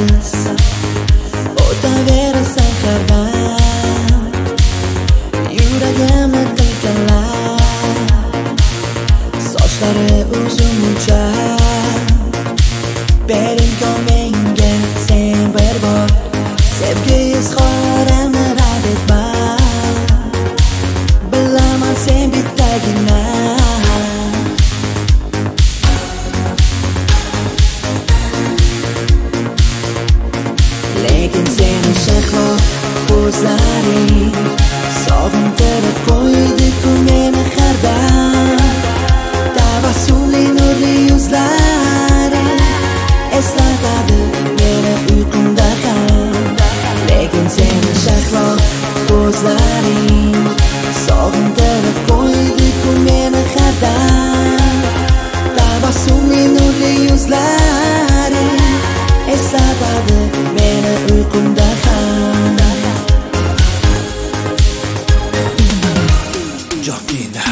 yolg'iz o'taverasan har dam, yuragimni qilganlar. Sochlari uzuncha, ber imkon menga sen bir bor sevgi izhorimni rad etma. Bilaman sen bittagina, lekin seni shahlo ko'zlaring sog'intirib qo'ydi-ku meni har dam. Tabassumli nurli yuzlaring eslatadi meni uyqumda ham. Lekin seni shahlo ko'zlaring sog'intirib qo'ydi-ku meni har dam. Tabassumli nurli yuzlaring eslatadi meni uyqumda ham. Jongina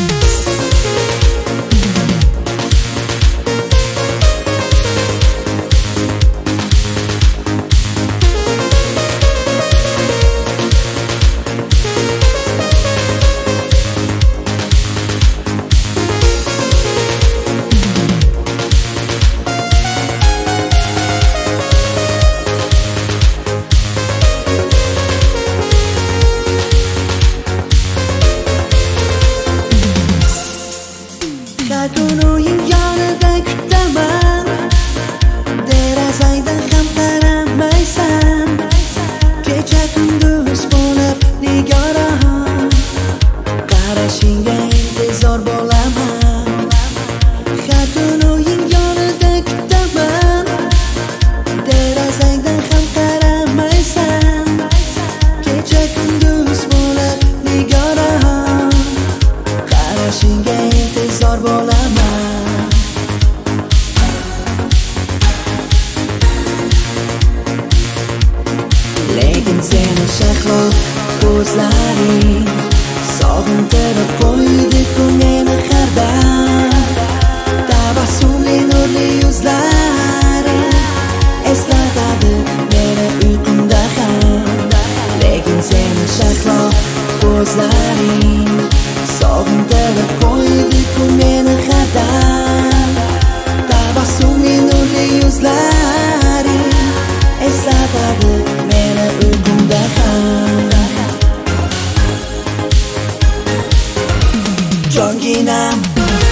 har kun o'yin yonida kutaman, derazangdan ham qaramaysan. Kecha kunduz bo'lib nigoraman, qarashingga intizor bo'laman. Har kun o'yin yonida kutaman, derazangdan ham qaramaysan. Kecha kunduz bo'lib nigoraman, qarashingga intizor bo'laman. Lekin seni shahlo ko'zlaring sog'intirib qo'ydi-ku meni har dam. Tabassumli nurli yuzlaring eslatadi meni uyqumda ham. Lekin seni shahlo ko'zlaring sog'intirib qo'ydi-ku meni har dam. Tabassumli nurli yuzlaring eslatadi meni uyqumda ham. Jonginam